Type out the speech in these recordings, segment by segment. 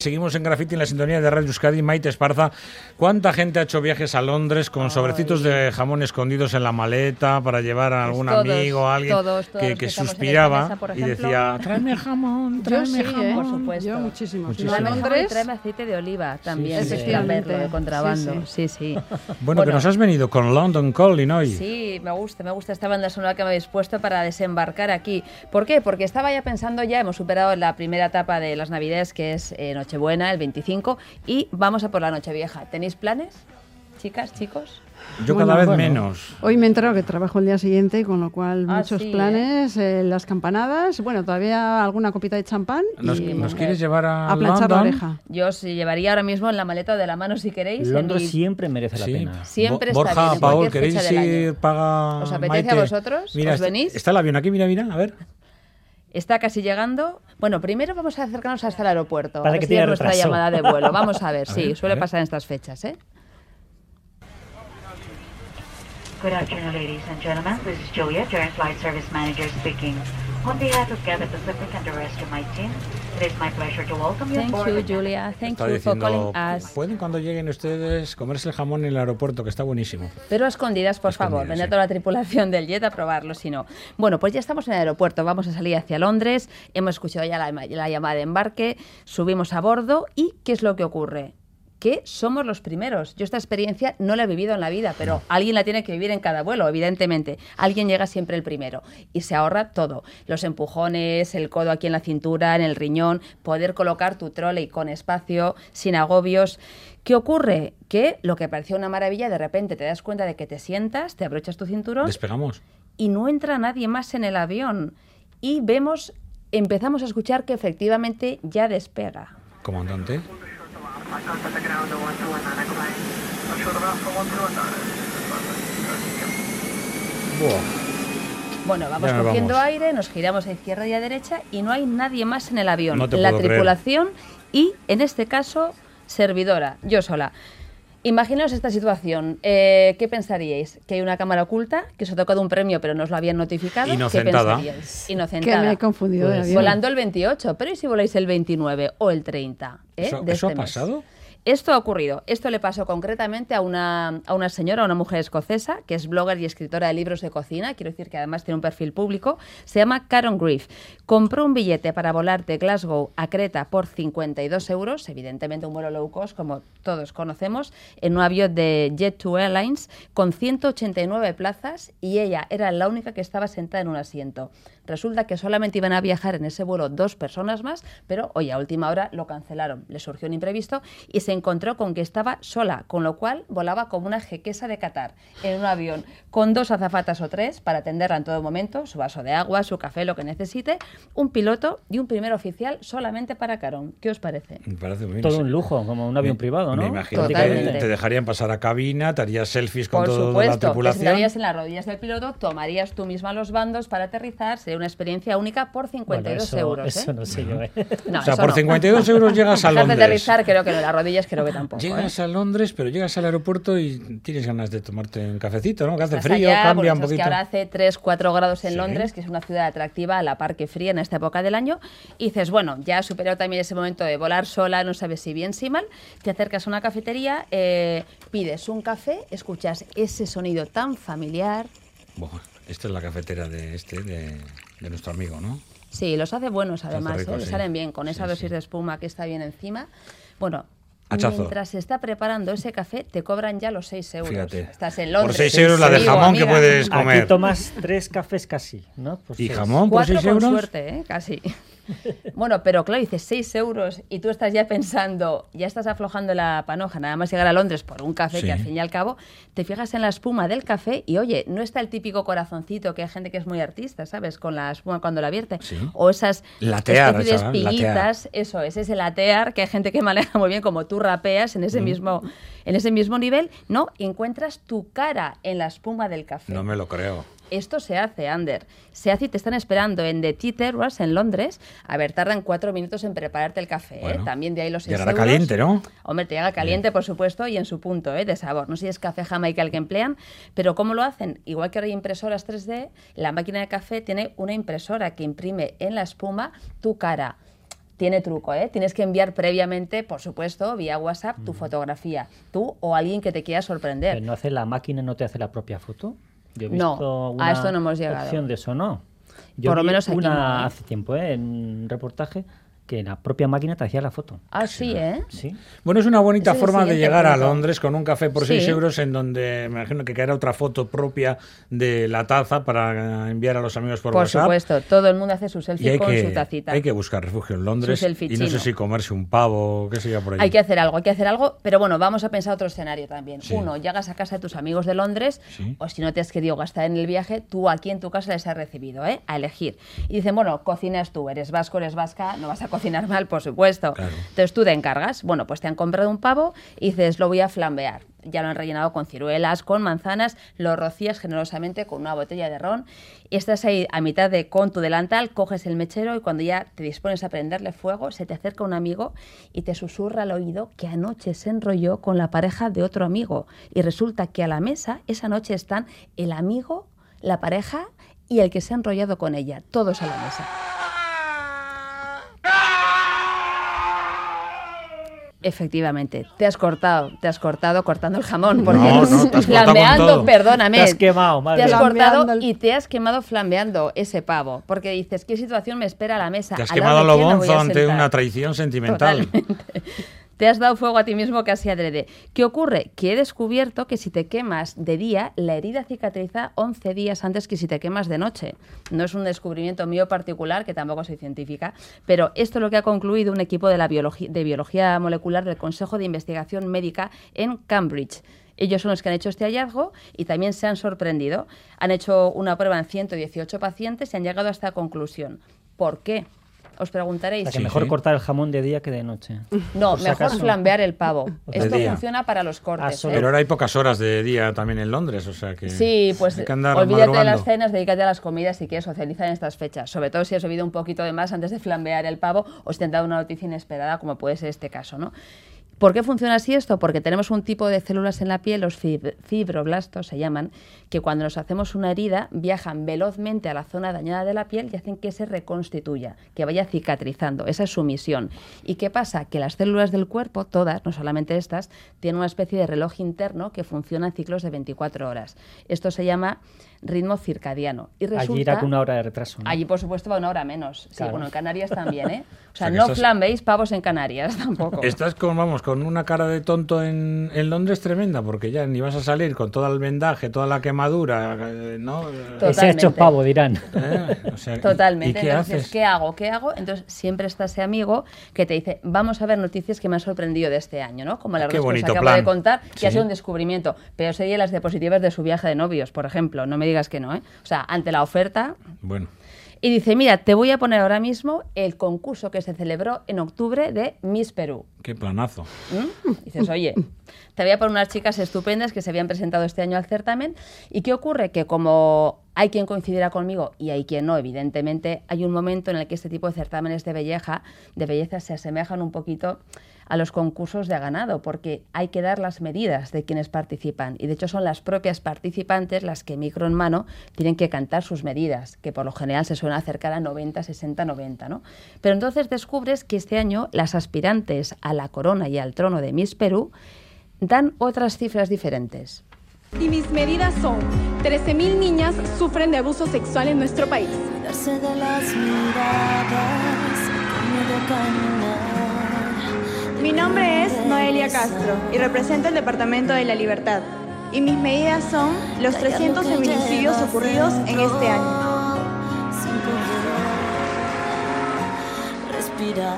Seguimos en Graffiti en la sintonía de Radio Euskadi. Maite Esparza, ¿cuánta gente ha hecho viajes a Londres con sobrecitos de jamón escondidos en la maleta para llevar a algún amigo, a alguien que suspiraba mesa, y decía, tráeme jamón, tráeme jamón? Por supuesto. Yo muchísimo. Tráeme jamón y tráeme aceite de oliva también, efectivamente, de contrabando. Sí. Bueno, que nos has venido con London Calling hoy. Sí, me gusta esta banda sonora que me habéis puesto para desembarcar aquí. ¿Por qué? Porque estaba ya pensando, hemos superado la primera etapa de las Navidades, que es Nochebuena, el 25, y vamos a por la Nochevieja. ¿Tenéis planes, chicas, chicos? Yo cada vez menos. Hoy me he enterado que trabajo el día siguiente, con lo cual muchos planes, las campanadas, todavía alguna copita de champán. ¿Nos quieres llevar a planchar London? la oreja? Yo os llevaría ahora mismo en la maleta de la mano si queréis. Londres siempre merece la pena. Siempre está Borja, bien, en Paul, cualquier ¿queréis fecha del ir? año. Paga ¿Os apetece Maite. a vosotros? Mira, ¿Os venís? Está el avión aquí, mira, a ver. Está casi llegando. Bueno, primero vamos a acercarnos hasta el aeropuerto. Para a ver que si es tenga nuestra retraso. llamada de vuelo. Vamos a ver, ver, suele pasar en estas fechas, Good afternoon, ladies and gentlemen. This is Julia, Joint Flight Service Manager speaking. On behalf of Cathay Pacific and the rest of my team, it is my pleasure to welcome you Thank aboard you, the Julia. Thank Está you for calling diciendo, us. pueden cuando lleguen ustedes comerse el jamón en el aeropuerto, que está buenísimo. Pero a escondidas, por favor, Escondidas, venid a sí. toda la tripulación del jet a probarlo, si no. Bueno, pues ya estamos en el aeropuerto, vamos a salir hacia Londres, hemos escuchado ya la llamada de embarque, subimos a bordo y ¿qué es lo que ocurre? Que somos los primeros. Yo esta experiencia no la he vivido en la vida, pero alguien la tiene que vivir en cada vuelo, evidentemente. Alguien llega siempre el primero y se ahorra todo. Los empujones, el codo aquí en la cintura, en el riñón, poder colocar tu trolley con espacio, sin agobios. ¿Qué ocurre? Que lo que parecía una maravilla, de repente te das cuenta de que te sientas, te abrochas tu cinturón Despegamos. y no entra nadie más en el avión. Y empezamos a escuchar que efectivamente ya despega. Comandante. Bueno, vamos Ya nos cogiendo vamos. aire, nos giramos a izquierda y a derecha y no hay nadie más en el avión. No te La puedo creer. tripulación y, en este caso, servidora, yo sola. Imaginaos esta situación. ¿Qué pensaríais? ¿Que hay una cámara oculta? ¿Que os ha tocado un premio pero no os lo habían notificado? Inocentada. ¿Qué pensaríais? Que Inocentada. me he confundido de avión. Volando el 28, pero ¿y si voláis el 29 o el 30? ¿Eso de ha este mes? pasado? Esto ha ocurrido. Esto le pasó concretamente a una señora, a una mujer escocesa, que es blogger y escritora de libros de cocina. Quiero decir que además tiene un perfil público. Se llama Karen Griff. Compró un billete para volar de Glasgow a Creta por 52 euros, evidentemente un vuelo low cost, como todos conocemos, en un avión de Jet2 Airlines con 189 plazas y ella era la única que estaba sentada en un asiento. Resulta que solamente iban a viajar en ese vuelo 2 personas más, pero oye, a última hora lo cancelaron. Le surgió un imprevisto y se encontró con que estaba sola, con lo cual volaba como una jequesa de Qatar en un avión con 2 azafatas o 3 para atenderla en todo momento, su vaso de agua, su café, lo que necesite, un piloto y un primer oficial solamente para Karen. ¿Qué os parece? Me parece muy bien. Todo un lujo, como un avión privado, ¿no? Me imagino que Totalmente. te dejarían pasar a cabina, te harías selfies con Por toda la supuesto, te tripulación. sentarías en las rodillas del piloto, tomarías tú misma los bandos para aterrizar, sería una experiencia única por 52 euros. Eso no sé yo, No, O sea, eso por no. 52 euros llegas a Dejar de Londres. aterrizar creo que no, las rodillas creo que tampoco. Llegas a Londres, pero llegas al aeropuerto y tienes ganas de tomarte un cafecito, ¿no? Que hace Estás frío, allá, cambia porque un sabes poquito. que ahora hace 3-4 grados en Sí. Londres, que es una ciudad atractiva a la par que fría en esta época del año, y dices, bueno, ya has superado también ese momento de volar sola, no sabes si bien, si mal, te acercas a una cafetería, pides un café, escuchas ese sonido tan familiar. Buah, esta es la cafetera de nuestro amigo, ¿no? Sí, los hace buenos además, rico, le sí. salen bien, con esa Sí, dosis sí. de espuma que está bien encima. Bueno, Hachazo. mientras se está preparando ese café, te cobran ya los 6 euros. Fíjate. Estás en Londres. Por 6 euros la de amigo, jamón que amiga. puedes comer. Aquí tomas 3 cafés casi, ¿no? Por ¿Y 6. jamón por 4 6 con euros? suerte, casi. Bueno, pero claro, dices 6 euros y tú estás ya pensando, ya estás aflojando la panoja, nada más llegar a Londres por un café, Sí. que al fin y al cabo te fijas en la espuma del café y oye, no está el típico corazoncito que hay gente que es muy artista, ¿sabes? Con la espuma cuando la vierte. Sí. O esas Latear, especie de ¿sabes? Latear. espiguitas, eso es, ese latear que hay gente que maneja muy bien, como tú rapeas en ese mismo nivel, ¿no? Y encuentras tu cara en la espuma del café. No me lo creo. Esto se hace, Ander. Se hace y te están esperando en The Tea Terrace, en Londres. A ver, tardan 4 minutos en prepararte el café, Bueno, También de ahí los 6 llegará euros. caliente, ¿no? Hombre, te llega caliente, por supuesto, y en su punto, de sabor. No sé si es café jamaica el que emplean, pero ¿cómo lo hacen? Igual que ahora hay impresoras 3D, la máquina de café tiene una impresora que imprime en la espuma tu cara. tiene truco, ¿eh? Tienes que enviar previamente, por supuesto, vía WhatsApp, tu fotografía. Tú o alguien que te quiera sorprender. ¿Pero no hace la máquina, no te hace la propia foto? Yo he visto No, a esto no hemos llegado. Opción de eso, ¿no? Yo por lo vi menos aquí una no, ¿eh? hace tiempo, en un reportaje, que la propia máquina te hacía la foto. Ah, sí, ¿eh? Sí. Bueno, es una bonita Ese es el forma de siguiente llegar a punto. Londres con un café por Sí. 6 euros, en donde me imagino que caerá otra foto propia de la taza para enviar a los amigos por WhatsApp. Por supuesto, todo el mundo hace su Y selfie con su tacita. hay que buscar refugio en Londres Su selfie y no sé chino. si comerse un pavo, qué sé yo por allí. Hay que hacer algo, pero bueno, vamos a pensar otro escenario también. Sí. Uno, llegas a casa de tus amigos de Londres, Sí. o si no te has querido gastar en el viaje, tú aquí en tu casa les has recibido, ¿eh? A elegir. Y dicen, bueno, cocinas tú, eres vasco, eres vasca, no vas a cocinar mal, por supuesto. Claro. Entonces tú te encargas. Bueno, pues te han comprado un pavo y dices, lo voy a flambear. Ya lo han rellenado con ciruelas, con manzanas, lo rocías generosamente con una botella de ron y estás ahí a mitad de con tu delantal, coges el mechero y cuando ya te dispones a prenderle fuego, se te acerca un amigo y te susurra al oído que anoche se enrolló con la pareja de otro amigo y resulta que a la mesa esa noche están el amigo, la pareja y el que se ha enrollado con ella, todos a la mesa. Efectivamente, te has cortado cortando el jamón, porque No, te has cortado con flambeando, todo. perdóname. Te has quemado, madre Te has mía. cortado Flambeando y te has quemado flambeando ese pavo, porque dices, ¿qué situación me espera a la mesa? Te has ¿Al lado quemado de lo quién me voy bonzo a ante sentar? una traición sentimental. Totalmente. Te has dado fuego a ti mismo casi adrede. ¿Qué ocurre? Que he descubierto que si te quemas de día, la herida cicatriza 11 días antes que si te quemas de noche. No es un descubrimiento mío particular, que tampoco soy científica, pero esto es lo que ha concluido un equipo de biología molecular del Consejo de Investigación Médica en Cambridge. Ellos son los que han hecho este hallazgo y también se han sorprendido. Han hecho una prueba en 118 pacientes y han llegado a esta conclusión. ¿Por qué? Os preguntaréis. O sea, que Sí, mejor sí. cortar el jamón de día que de noche. No, Por si mejor acaso. flambear el pavo. De Esto día. funciona para los cortes. solo- Pero ahora hay pocas horas de día también en Londres, o sea que Sí, pues hay que andar olvídate de madrugando. las cenas, dedícate a las comidas si quieres socializar en estas fechas. Sobre todo si has bebido un poquito de más antes de flambear el pavo o si te han dado una noticia inesperada, como puede ser este caso, ¿no? ¿Por qué funciona así esto? Porque tenemos un tipo de células en la piel, los fibroblastos se llaman, que cuando nos hacemos una herida viajan velozmente a la zona dañada de la piel y hacen que se reconstituya, que vaya cicatrizando. Esa es su misión. ¿Y qué pasa? Que las células del cuerpo, todas, no solamente estas, tienen una especie de reloj interno que funciona en ciclos de 24 horas. Esto se llama ritmo circadiano. Y resulta, Allí irá con una hora de retraso, ¿no? allí, por supuesto, va una hora menos. Sí, Claro. bueno, en Canarias también, ¿eh? O sea, que no estás- flambeéis pavos en Canarias tampoco. Estás con una cara de tonto en Londres tremenda, porque ya ni vas a salir con todo el vendaje, toda la quemadura, ¿no? Totalmente. Ese hecho pavo, dirán. O sea, Totalmente. ¿Y qué Entonces, haces? ¿qué hago? ¿Qué hago? Entonces, siempre está ese amigo que te dice, vamos a ver noticias que me han sorprendido de este año, ¿no? Como la Qué que os bonito acabo plan. de contar, que Sí. ha sido un descubrimiento. Pero serían las diapositivas de su viaje de novios, por ejemplo. No me digas que no, ¿eh? O sea, ante la oferta. Bueno, Y dice, mira, te voy a poner ahora mismo el concurso que se celebró en octubre de Miss Perú. qué planazo. Dices, oye, te voy a poner unas chicas estupendas que se habían presentado este año al certamen. ¿Y qué ocurre? Que como hay quien coincidirá conmigo y hay quien no, evidentemente, hay un momento en el que este tipo de certámenes de belleza se asemejan un poquito a los concursos de ganado, porque hay que dar las medidas de quienes participan. Y de hecho son las propias participantes las que micro en mano tienen que cantar sus medidas, que por lo general se suelen acercar a 90, 60, 90, ¿no? Pero entonces descubres que este año las aspirantes a la corona y al trono de Miss Perú dan otras cifras diferentes. Y mis medidas son: 13.000 niñas sufren de abuso sexual en nuestro país. Cuidarse de las miradas, cambio de caminar. Mi nombre es Noelia Castro y represento el Departamento de la Libertad. Y mis medidas son los 300 feminicidios ocurridos en este año. Sin poder respirar.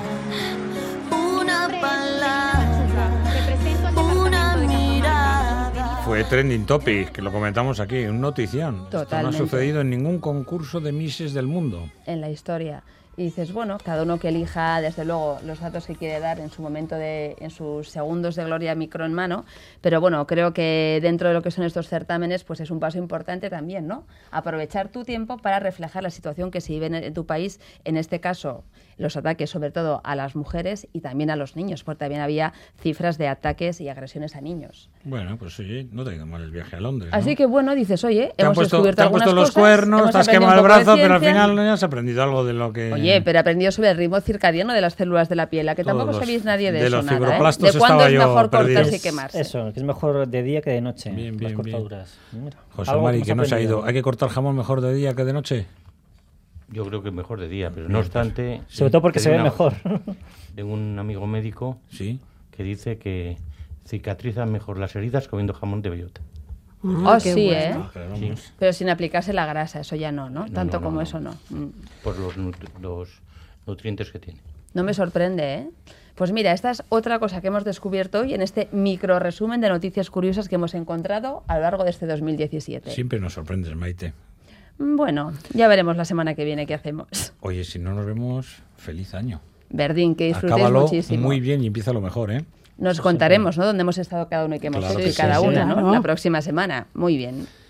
Una palabra, Represento al una Departamento de mirada. Fue trending topic, que lo comentamos aquí, un notición. Esto no ha Totalmente. sucedido en ningún concurso de Misses del mundo. En la historia. Y dices, bueno, cada uno que elija, desde luego, los datos que quiere dar en su momento, en sus segundos de gloria micro en mano, pero bueno, creo que dentro de lo que son estos certámenes, pues es un paso importante también, ¿no? Aprovechar tu tiempo para reflejar la situación que se vive en tu país, en este caso los ataques sobre todo a las mujeres y también a los niños, porque también había cifras de ataques y agresiones a niños. Bueno, pues sí, no te ha ido mal el viaje a Londres, ¿no? Así que bueno, dices, oye, hemos descubierto te han puesto los algunas cuernos, te has quemado el brazo, pero al final no has aprendido algo de lo que... Oye, pero he aprendido sobre el ritmo circadiano de las células de la piel, que Todos tampoco sabéis nadie de los eso, nada, fibroplastos de cuándo estaba es yo mejor perdido. cortarse y quemarse. Eso, que es mejor de día que de noche. Bien, las bien, cortaduras. Mira, José algo Mari, hemos que no se ha aprendido. ido. ¿Hay que cortar jamón mejor de día que de noche? Yo creo que mejor de día, pero no obstante... Sobre todo porque se ve mejor. Tengo un amigo médico Sí. que dice que cicatrizan mejor las heridas comiendo jamón de bellota. Sí, bueno. Sí, Pero sin aplicarse la grasa, eso ya no, ¿no? Tanto como eso no. por los nutrientes que tiene. No me sorprende, ¿eh? Pues mira, esta es otra cosa que hemos descubierto hoy en este micro resumen de noticias curiosas que hemos encontrado a lo largo de este 2017. Siempre nos sorprendes, Maite. Bueno, ya veremos la semana que viene qué hacemos. Oye, si no nos vemos, feliz año. Verdín, que disfrutéis Acábalo muchísimo. muy bien y empieza lo mejor, ¿eh? Nos contaremos, ¿no? Dónde hemos estado cada uno y qué hemos Claro hecho que y cada sí. una, ¿no? Claro. La próxima semana. Muy bien.